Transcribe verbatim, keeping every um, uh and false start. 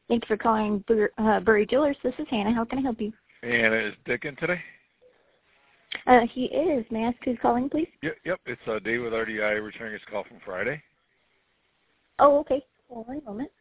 Thank you for calling Bur uh, Burry Jewelers. This is Hannah. How can I help you? And is Dick in today? Uh, he is. May I ask who's calling, please? Yep, yep. It's uh, Dave with R D I returning his call from Friday. Oh, okay. Hold on a moment.